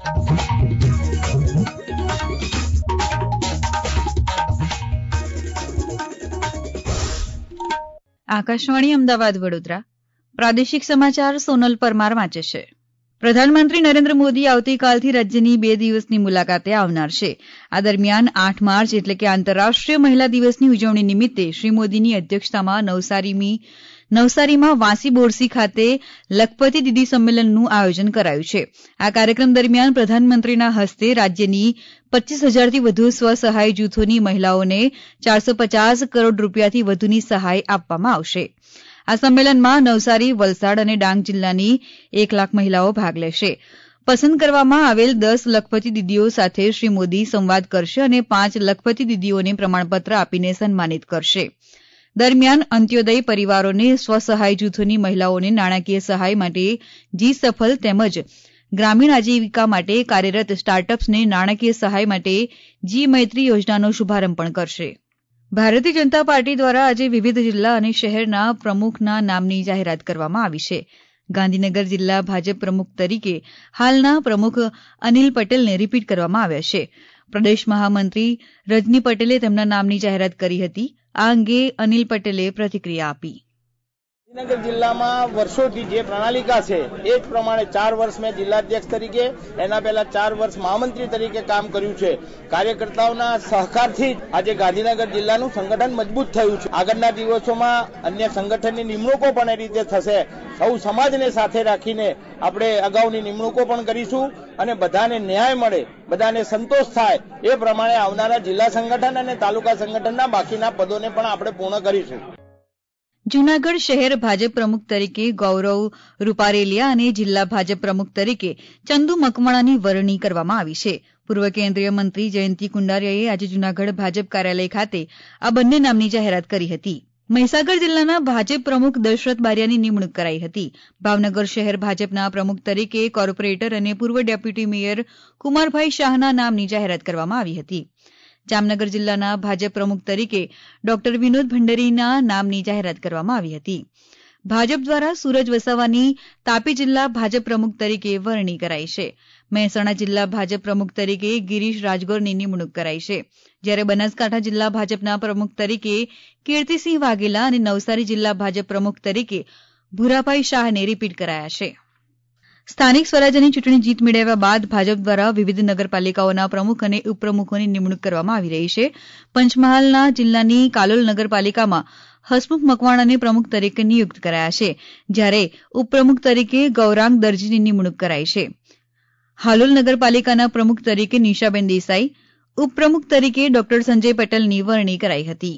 આકાશવાણી અમદાવાદ વડોદરા પ્રાદેશિક સમાચાર સોનલ પરમાર વાંચે છે. પ્રધાનમંત્રી નરેન્દ્ર મોદી આવતીકાલથી રાજ્યની 2 દિવસની મુલાકાતે આવનાર છે. આ દરમિયાન 8 માર્ચ એટલે કે આંતરરાષ્ટ્રીય મહિલા દિવસની ઉજવણી નિમિત્તે શ્રી મોદીની અધ્યક્ષતામાં નવસારીમાં વાસી બોરસી ખાતે લખપતિ દીદી સંમેલનનું આયોજન કરાયું છે. આ કાર્યક્રમ દરમિયાન પ્રધાનમંત્રીના હસ્તે રાજ્યની 25,000થી વધુ સ્વસહાય જૂથોની મહિલાઓને 450 કરોડ રૂપિયાથી વધુની સહાય આપવામાં આવશે. આ સંમેલનમાં નવસારી, વલસાડ અને ડાંગ જિલ્લાની 1 લાખ મહિલાઓ ભાગ લેશે. પસંદ કરવામાં આવેલ 10 લખપતિ દીદીઓ સાથે શ્રી મોદી સંવાદ કરશે અને 5 લખપતિ દીદીઓને પ્રમાણપત્ર આપીને સન્માનિત કરશે. દરમિયાન અંત્યોદય પરિવારોને સ્વસહાય જૂથોની મહિલાઓને નાણાકીય સહાય માટે જી સફલ તેમજ ગ્રામીણ આજીવિકા માટે કાર્યરત સ્ટાર્ટઅપ્સને નાણાકીય સહાય માટે જી મૈત્રી યોજનાનો શુભારંભ પણ કરશે. ભારતીય જનતા પાર્ટી દ્વારા આજે વિવિધ જિલ્લા અને શહેરના પ્રમુખના નામની જાહેરાત કરવામાં આવી છે. ગાંધીનગર જિલ્લા ભાજપ પ્રમુખ તરીકે હાલના પ્રમુખ અનિલ પટેલને રિપીટ કરવામાં આવ્યા છે. પ્રદેશ મહામંત્રી રજની પટેલે તેમના નામની જાહેરાત કરી હતી. આ અંગે અનિલ પટેલે પ્રતિક્રિયા આપી. ગાંધીનગર જિલ્લામાં વર્ષોથી જે પ્રણાલિકા છે એ જ પ્રમાણે 4 વર્ષ મેં જિલ્લાધ્યક્ષ તરીકે, એના પહેલા 4 વર્ષ મહામંત્રી તરીકે કામ કર્યું છે. કાર્યકર્તાઓના સહકારથી જ આજે ગાંધીનગર જિલ્લાનું સંગઠન મજબૂત થયું છે. આગળના દિવસોમાં અન્ય સંગઠનની નિમણૂકો પણ એ રીતે થશે. સૌ સમાજને સાથે રાખીને આપણે અગાઉની નિમણૂકો પણ કરીશું અને બધાને ન્યાય મળે, બધાને સંતોષ થાય એ પ્રમાણે આવનારા જિલ્લા સંગઠન અને તાલુકા સંગઠનના બાકીના પદોને પણ આપણે પૂર્ણ કરીશું. જૂનાગઢ શહેર ભાજપ પ્રમુખ તરીકે ગૌરવ રૂપારેલિયા અને જિલ્લા ભાજપ પ્રમુખ તરીકે ચંદુ મકવાણાની વરણી કરવામાં આવી છે. પૂર્વ કેન્દ્રીય મંત્રી જયંતિ કુંડારિયાએ આજે જૂનાગઢ ભાજપ કાર્યાલય ખાતે આ બંને નામની જાહેરાત કરી હતી. મહીસાગર જિલ્લાના ભાજપ પ્રમુખ દશરથ બારિયાની નિમણૂક કરાઈ હતી. ભાવનગર શહેર ભાજપના પ્રમુખ તરીકે કોર્પોરેટર અને પૂર્વ ડેપ્યુટી મેયર કુમારભાઈ શાહના નામની જાહેરાત કરવામાં આવી હતી. જામનગર જિલ્લાના ભાજપ પ્રમુખ તરીકે ડોક્ટર વિનોદ ભંડેરીના નામની જાહેરાત કરવામાં આવી હતી. ભાજપ દ્વારા સૂરજ વસાવાની તાપી જિલ્લા ભાજપ પ્રમુખ તરીકે વરણી કરાઈ છે. મહેસાણા જિલ્લા ભાજપ પ્રમુખ તરીકે ગિરીશ રાજગોરની નિમણૂક કરાઈ છે. જ્યારે બનાસકાંઠા જિલ્લા ભાજપના પ્રમુખ તરીકે કીર્તિસિંહ વાઘેલા અને નવસારી જિલ્લા ભાજપ પ્રમુખ તરીકે ભૂરાભાઈ શાહને રિપીટ કરાયા છે. સ્થાનિક સ્વરાજ્યની ચૂંટણી જીત મેળવ્યા બાદ ભાજપ દ્વારા વિવિધ નગરપાલિકાઓના પ્રમુખ અને ઉપપ્રમુખોની નિમણૂક કરવામાં આવી રહી છે. પંચમહાલના જિલ્લાની કાલોલ નગરપાલિકામાં હસમુખ મકવાણાને પ્રમુખ તરીકે નિયુક્ત કરાયા છે, જ્યારે ઉપપ્રમુખ તરીકે ગૌરાંગ દરજીની નિમણૂક કરાઈ છે. હાલોલ નગરપાલિકાના પ્રમુખ તરીકે નિશાબેન દેસાઈ, ઉપપ્રમુખ તરીકે ડોક્ટર સંજય પટેલની વરણી કરાઈ હતી.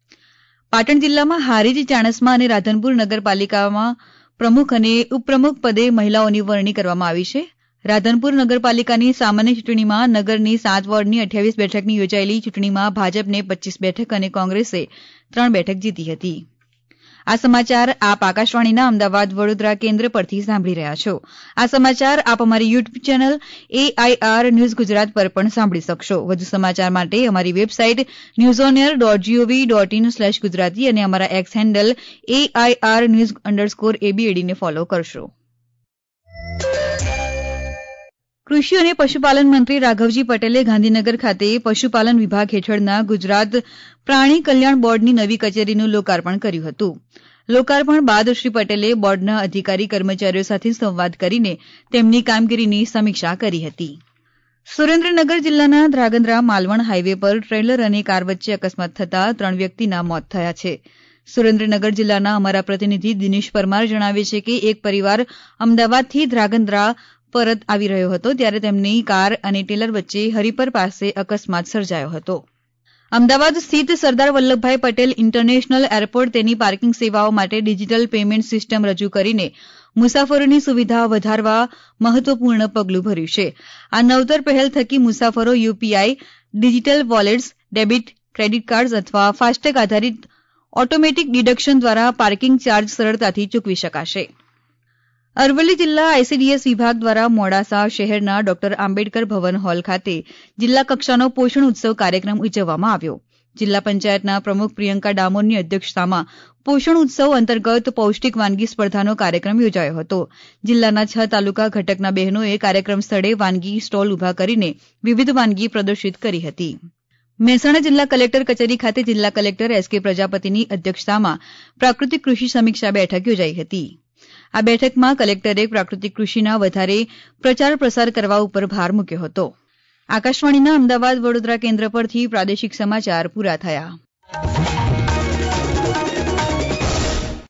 પાટણ જિલ્લામાં હારીજ, ચાણસ્મા અને રાધનપુર નગરપાલિકામાં પ્રમુખ અને ઉપપ્રમુખ પદે મહિલાઓની વરણી કરવામાં આવી છે. રાધનપુર નગરપાલિકાની સામાન્ય ચૂંટણીમાં નગરની 7 વોર્ડની 28 બેઠકની યોજાયેલી ચૂંટણીમાં ભાજપને 25 બેઠક અને કોંગ્રેસે 3 બેઠક જીતી હતી. આ સમાચાર આપ આકાશવાણીના અમદાવાદ વડોદરા કેન્દ્ર પરથી સાંભળી રહ્યા છો. આ સમાચાર આપ અમારી YouTube channel AIR news Gujarat પર પણ સાંભળી શકશો. વધુ સમાચાર માટે અમારી વેબસાઇટ newsonair.gov.in/gujarati અને અમારા એક્સ હેન્ડલ AIR_news_ABAD ને ફોલો કરશો. કૃષિ અને પશુપાલન મંત્રી રાઘવજી પટેલે ગાંધીનગર ખાતે પશુપાલન વિભાગ હેઠળના ગુજરાત પ્રાણી કલ્યાણ બોર્ડની નવી કચેરીનું લોકાર્પણ કર્યું હતું. લોકાર્પણ બાદ શ્રી પટેલે બોર્ડના અધિકારી કર્મચારીઓ સાથે સંવાદ કરીને તેમની કામગીરીની સમીક્ષા કરી હતી. સુરેન્દ્રનગર જિલ્લાના ધ્રાંગધ્રા માલવણ હાઈવે પર ટ્રેલર અને કાર વચ્ચે અકસ્માત થતાં 3 વ્યક્તિના મોત થયા છે. સુરેન્દ્રનગર જિલ્લાના અમારા પ્રતિનિધિ દિનેશ પરમાર જણાવે છે કે એક પરિવાર અમદાવાદથી ધ્રાંગધ્રા પરત આવી રહ્યો હતો ત્યારે તેમની કાર અને ટ્રેલર વચ્ચે હરિપર પાસે અકસ્માત સર્જાયો હતો. અમદાવાદ સ્થિત સરદાર વલ્લભભાઈ પટેલ ઇન્ટરનેશનલ એરપોર્ટ તેની પાર્કિંગ સેવાઓ માટે ડિજિટલ પેમેન્ટ સિસ્ટમ રજૂ કરીને મુસાફરોની સુવિધા વધારવા મહત્વપૂર્ણ પગલું ભર્યું છે. આ નવતર પહેલ થકી મુસાફરો UPI, digital wallets, debit, credit card અથવા ફાસ્ટેગ આધારિત ઓટોમેટિક ડિડક્શન દ્વારા પાર્કિંગ ચાર્જ સરળતાથી ચૂકવી શકાશે. અરવલ્લી જિલ્લા આઈસીડીએસ વિભાગ દ્વારા મોડાસા શહેરના ડોક્ટર આંબેડકર ભવન હોલ ખાતે જિલ્લા કક્ષાનો પોષણ ઉત્સવ કાર્યક્રમ ઉજવવામાં આવ્યો. જિલ્લા પંચાયતના પ્રમુખ પ્રિયંકા ડામોરની અધ્યક્ષતામાં પોષણ ઉત્સવ અંતર્ગત પૌષ્ટિક વાનગી સ્પર્ધાનો કાર્યક્રમ યોજાયો હતો. જિલ્લાના 6 તાલુકા ઘટકના બહેનોએ કાર્યક્રમ સ્થળે વાનગી સ્ટોલ ઉભા કરીને વિવિધ વાનગી પ્રદર્શિત કરી હતી. મહેસાણા જિલ્લા કલેક્ટર કચેરી ખાતે જિલ્લા કલેક્ટર એસ.કે. પ્રજાપતિની અધ્યક્ષતામાં પ્રાકૃતિક કૃષિ સમીક્ષા બેઠક યોજાઈ હતી. આ બેઠકમાં કલેક્ટરે પ્રાકૃતિક કૃષિના વધારે પ્રચાર પ્રસાર કરવા ઉપર ભાર મૂક્યો હતો. આકાશવાણીના અમદાવાદ વડોદરા કેન્દ્ર પરથી પ્રાદેશિક સમાચાર પૂરા થયા.